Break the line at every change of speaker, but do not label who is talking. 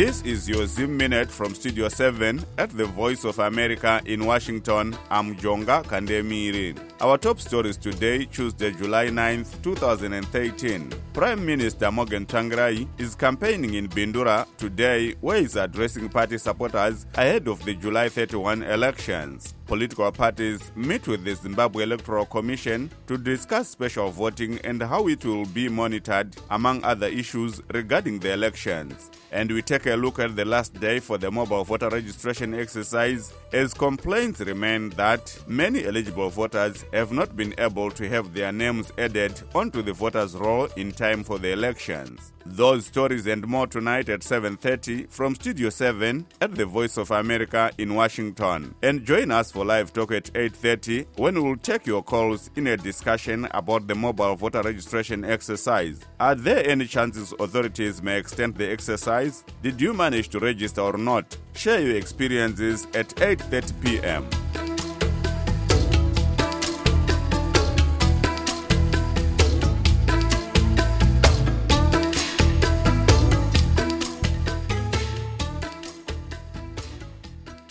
This is your Zim Minute from Studio 7 at the Voice of America in Washington. I'm Jonga Kandemiri. Our top stories today, Tuesday, July 9th, 2013. Prime Minister Morgan Tsvangirai is campaigning in Bindura today, where he's addressing party supporters ahead of the July 31 elections. Political parties meet with the Zimbabwe Electoral Commission to discuss special voting and how it will be monitored, among other issues regarding the elections. And we take a look at the last day for the mobile voter registration exercise, as complaints remain that many eligible voters have not been able to have their names added onto the voters' roll in time for the elections. Those stories and more tonight at 7:30 from Studio 7 at the Voice of America in Washington. And join us for live talk at 8:30 when we'll take your calls in a discussion about the mobile voter registration exercise. Are there any chances authorities may extend the exercise? Did you manage to register or not? Share your experiences at 8:30 p.m.